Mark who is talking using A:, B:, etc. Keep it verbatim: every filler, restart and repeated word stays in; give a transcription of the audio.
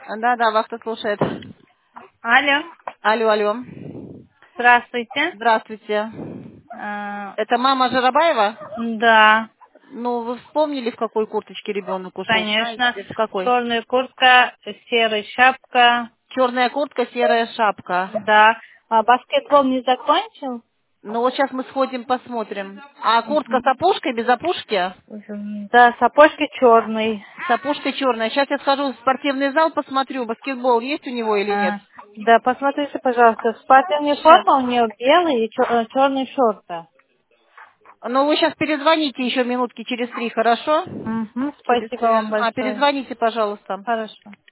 A: Да, да, вахта слушает.
B: Алло,
A: Алло, алло.
B: здравствуйте.
A: Здравствуйте.
B: А,
A: Это мама Жарабаева?
B: да,
A: Ну, вы вспомнили, в какой курточке ребенок ушел?
B: конечно.
A: Знаете, в какой?
B: Черная куртка, серая шапка.
A: Черная куртка, серая шапка.
B: Да. А баскетбол не закончил?
A: Ну, вот сейчас мы сходим, посмотрим. А куртка с
B: Мгм.
A: опушкой, без опушки?
B: Мгм. Да, сапожки черный.
A: С опушкой черная. Сейчас я схожу в спортивный зал, посмотрю, баскетбол есть у него или нет.
B: А, да, посмотрите, пожалуйста. Спортивная
A: Сейчас.
B: форма у нее белый и черные шорты.
A: Ну, вы сейчас перезвоните еще минутки через три, хорошо?
B: Мгм.
A: Через
B: Спасибо
A: три.
B: вам
A: А,
B: большое.
A: перезвоните, пожалуйста.
B: Хорошо.